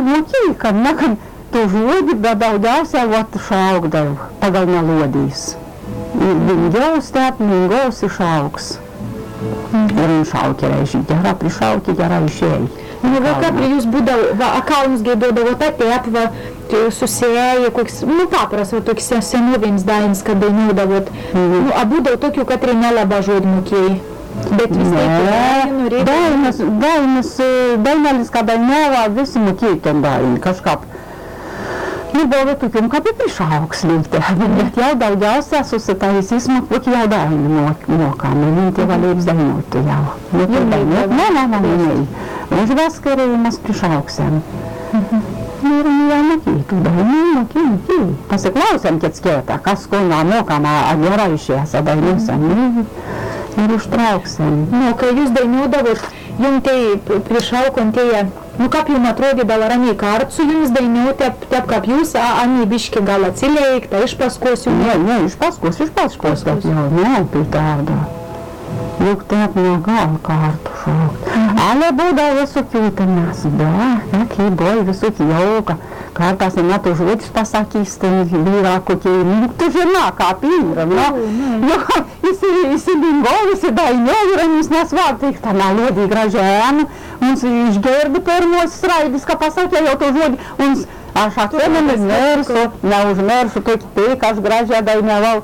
mokīja, kad nekad to žodi, bet daudzāsā vot šaugdaļu, pagalnā lodīs. Viņa gaus tēp, viņa gaus ir šaugs. Ir un šauķerējuši, ģerā pri šauķi, ģerā išēji. Nu, vai kā pri jūs būdau, a kā jums gaidodavo tā tēp, vai susēja, koks, nu, paparas, vai toks senoviems dainis, kad dainodavot. Nu, a būdau tokiu, katrai nelabā žodi mokēja. Bet vis tiek dainelis, kad dainēvā, visi mokēja tom daini, kažkāp. Ir buvo tokiam, kā pie prišaugs ļoti, bet jau daudzās susitājis izmakot jau daini mokām, un viņi tie valības dainotu jau. Nē. Viņš vaskarējumas prišaugsam. Ir jau mokītu, daini. Pasiklausam, kad skietā, kas skolnā mokām atģerājušies, dainusam. Ir užtrauksim. Nu, ka jūs dainodavot, jums te prišaukom tie, nu, kāp jums atrodīdala ranī kārtu, jums dainot, tāp kāp jūs, anī bišķi gala cilēji, tā išpaskos jums? Nē, išpaskos, kad jau nav pie tāda. Lūk, tāp no gala kārtu šaukt. Ale būdā visokīta nas, tā boja visoki jauka. Kārtās ir tu žodis pasakīs, vīrāku ķēmi, tu žinā, kā pīram, jo, isi bingovi, isi daļņovi, raņus nesvāk, tik tā nalodī gražēnu, un viņš gerdi pirmos sraidis, kā pasakē jau to žodi, un šāk vienam neužmēršu, toki tēkaš gražē daļņoval,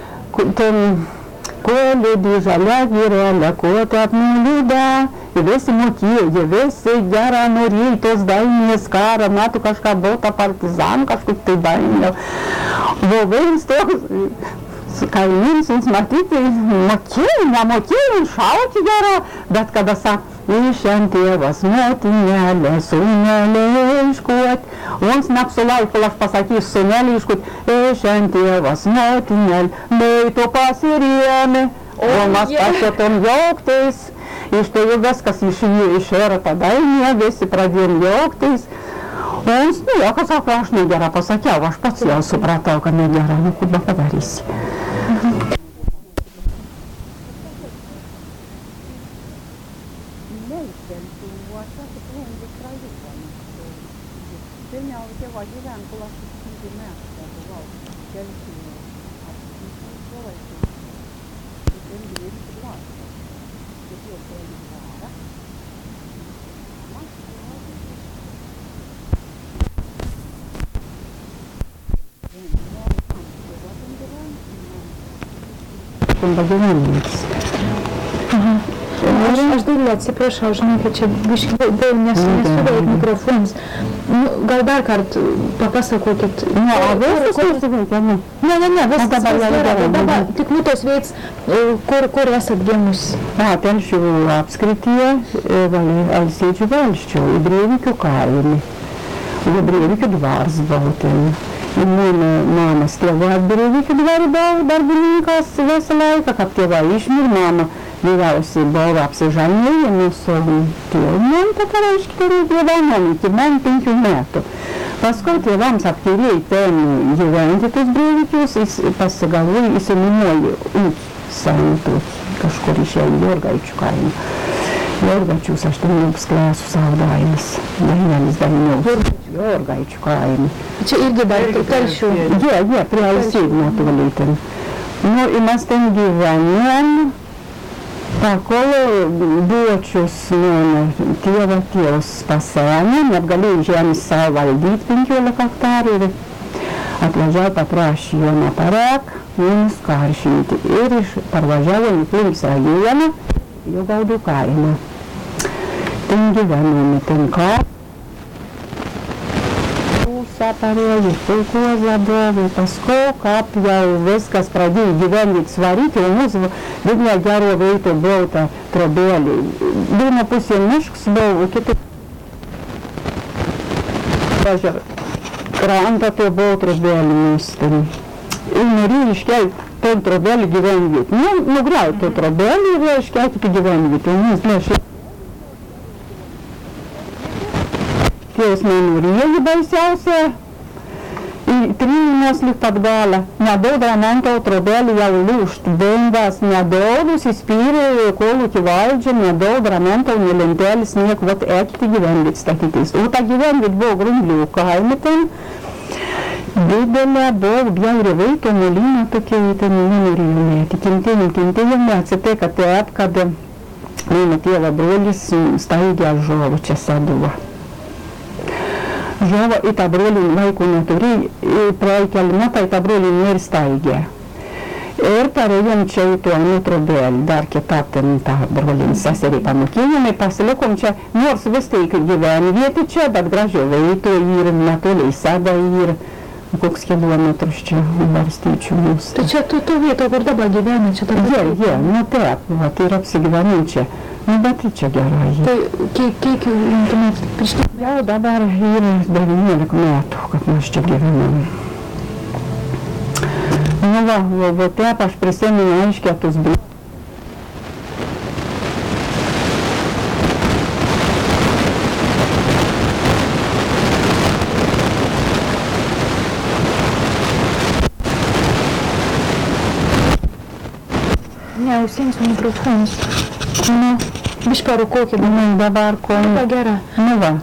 ko ljudi žaļā virēļa, ko tāp nulīdā, ja visi mokīja, ja visi ģerā no rītos daļņies kāra, matu kažkā bota partizānu, kažkut tai daļņo. Vēl viens to, kaimins, un matyti, mokīja, un šauki ģerā, bet kada sāk, Išan tėvas motinėlė, sūnelė iškot. Un snapsu laiku aš pasakys sūnelė iškot. Išan tėvas motinėlė, meito pasirėmė. O mes pasietom jauktais. Iš to jau viskas išėjo ta dainė, visi pradėjom jauktais. Un nieko sako, aš negerą pasakiau, aš pats jau supratau, kad negerą, nu kur be padarysi. Aš daļai atsiprašau, žinai, čia bišķi buvo nesudēt mikrofons. Gal dar kārt papasakokit. Nē, dabar tik tos vietas, kur esat gimus. Telšių apskrityje, Alsiečių valsčių, į Brievikių kaimį. į Brievikių dvars bautėm. Mano mamas tėva Brievikių dvarį buvo darbininkas visą laiką, kad tėva išmir, mano vyriausiai buvo apsižanėję mūsų tėvų, tada reiškia, gyvenom iki man 5 metų. Paskui tėvams aptyrėjai ten gyventi tos Brievikius, pasigalvojo, įsinumojo ūkį kažkur išėjo Jorgaičių kaimą. Jorgaičius 18 klasių saudainis, Dainėlis Dainiaus, Jorgaičių kaimą. Čia irgi dar Telšių? Jie, prie Alsėdino tuolytin. Nu, ir mes ten gyvenom, pakol duočius mano tėvas pasenė, net galėjo žemės savo valdyti 15 hektarų ir atvažiavo paprašė jo neparek, mums karšinti. Ir parvažiavo į Plungės rajoną, jo Gaudų kaimą. Ten gyvenome, ten ką. Parėjus, kulkuoza buvo, paskui, kaip jau viskas pradėjo gyventi svaryti, ir mūsų vidinė gero veito buvo ta trobelė. Viena pusė mišks buvo, kita krantą to buvo trobelė mūsų. Ir norėjo iškelti tą trobelį gyvenvietę. Nugriauti tą trobelį ir iškelti į gyvenvietę. Mums lėšė. Tėvas man norėjo baisiausia. trīnos līdz pat gala. Nedaudz ramentu trobeli jau lūšt. Bembās nedaudz izpīrēja kolūki valdža, nedaudz ramentu un lenteļas nieku, vat ekti gyvenvits takytis. U ta gyvenvit buvo Grumblių kaime ten. Didelė buvo bjauri vaito molina tokia, ten nenorėjome. Kentėjome, atsitai, kad taip, kad mano tėvo brolis staigė žuvo čia saduva. Žuvo į tą brolį vaikų neturėjo, praėjo keli metai tą brolį ir staigė. Ir parėjom čia į tuo nutrobėlį, dar kitą ten tą brolį seserį pamokėjome, pasilikom čia, nors vis tai gyvenvietė čia, bet gražiau vaito ir netoliai sada ir koks kilometrus čia varstyčių mūsų. Tai čia tu vietą, kur dabar gyveni, čia dabar? Jie, nu taip, tai ir apsigyvenim čia. Nu, bet tai čia gerai. Tai kiek jums metų prieš tai? Jau dabar yra 19 metų, kad mes čia gyvenam. Nu va, taip aš prisimenu aiškiai tus bėgus. Ausins mikrofonas. Nu, bišparu kokį dabar. Dabar ko. Gera. Nu va.